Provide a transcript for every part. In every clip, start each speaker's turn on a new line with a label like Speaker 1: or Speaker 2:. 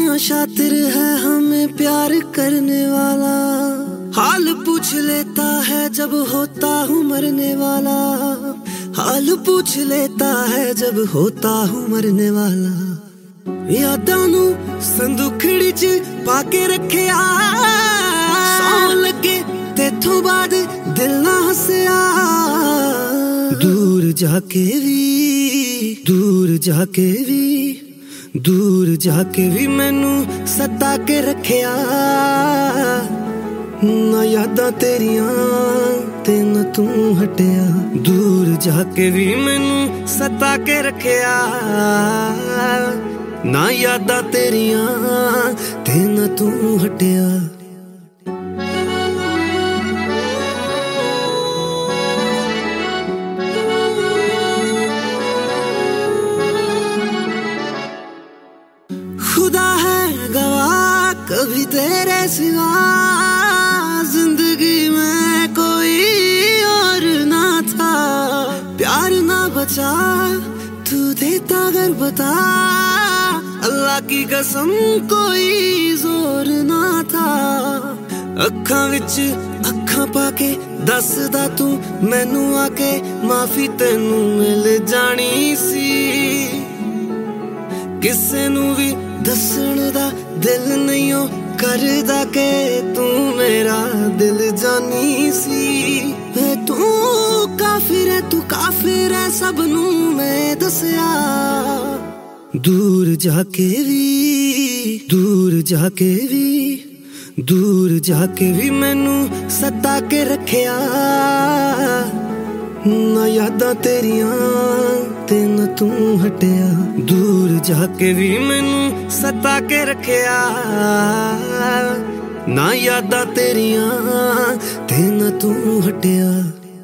Speaker 1: कितना शातिर है हमें प्यार करने वाला, हाल पूछ लेता है जब होता हूँ मरने वाला, हाल पूछ लेता है जब होता हूँ मरने वाला। यादां नू संदूखड़ी च पाके रखिया, सौं लगे तेथों बाद दिल ना हंसिया। दूर जाके भी, दूर जाके भी, दूर जाके भी मैनू सता के रखिया। ना यादां तेरियां ते ना तू हटिया, दूर जाके भी मैनू सता के रखिया। ना यादां तेरियां ते ना तू हटिया। खुदा है गवाह कभी तेरे सिवा जिंदगी में कोई और ना था। प्यार ना बचा तू देता अगर बता, अल्लाह की कसम कोई जोर ना था। अखां विच अखां पाके दसदा तू मैनू आके, माफी तेनू मिल जानी सी। किसे नू भी दसण दा दिल नहीं हो करदा के तू मेरा दिल जानी सी। वे तू काफिर है सब नू मैं दसिया। दूर जाके भी, दूर जाके भी, दूर जाके भी मैनू सता के रखिया। ना यादां तेरियां ते ना तू हटिया, दूर जाके भी मैनू सता के रखिया। ना यादां तेरियां ते ना तू हटिया।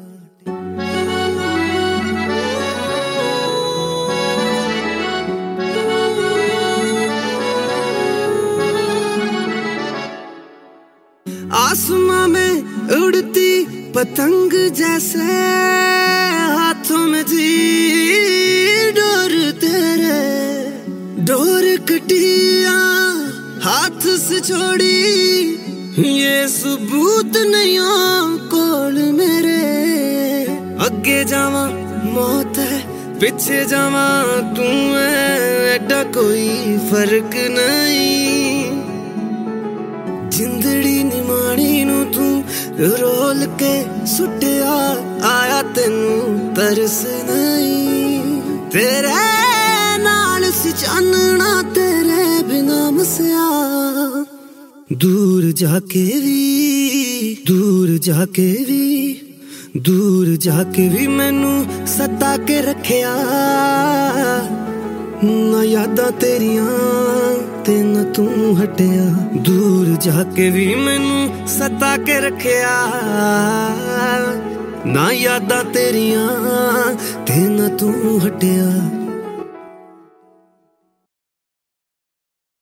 Speaker 1: आसमां में उड़ती पतंग जैसे, हाथों में थी डोर तेरे। डोर कटिया हाथ से छोड़ी, ये सबूत नहीं हो कोल मेरे। अगे जावा मौत है पिछे जावा तू है, एडा कोई फर्क नहीं। जिंदड़ी निमाणी नू तू रोल के सुटिया, आया तेनू तरस नहीं। तेरे नाल सी चानना तेरे बिना मसिया। दूर जाके भी, दूर जाके भी, दूर जाके भी मैनू सता के रखिया। ना यादां तेरियां ते ना तू हटिया, दूर जाके भी मैनू सता के रखिया। ना यादां तेरियां ते ना तू हटिया।